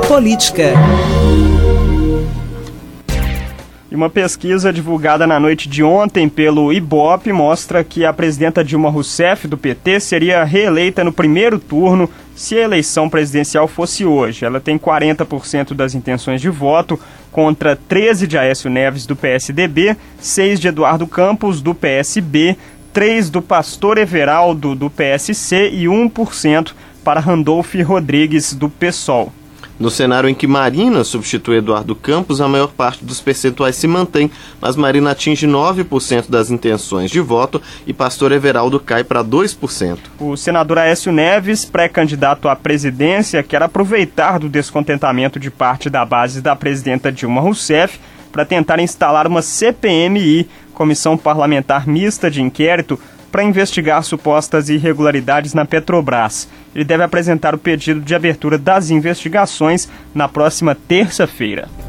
Política. E uma pesquisa divulgada na noite de ontem pelo Ibope mostra que a presidenta Dilma Rousseff, do PT, seria reeleita no primeiro turno se a eleição presidencial fosse hoje. Ela tem 40% das intenções de voto, contra 13 de Aécio Neves, do PSDB, 6 de Eduardo Campos, do PSB, 3 do Pastor Everaldo, do PSC e 1% para Randolph Rodrigues, do PSOL. No cenário em que Marina substitui Eduardo Campos, a maior parte dos percentuais se mantém, mas Marina atinge 9% das intenções de voto e Pastor Everaldo cai para 2%. O senador Aécio Neves, pré-candidato à presidência, quer aproveitar do descontentamento de parte da base da presidenta Dilma Rousseff para tentar instalar uma CPMI, Comissão Parlamentar Mista de Inquérito, para investigar supostas irregularidades na Petrobras. Ele deve apresentar o pedido de abertura das investigações na próxima terça-feira.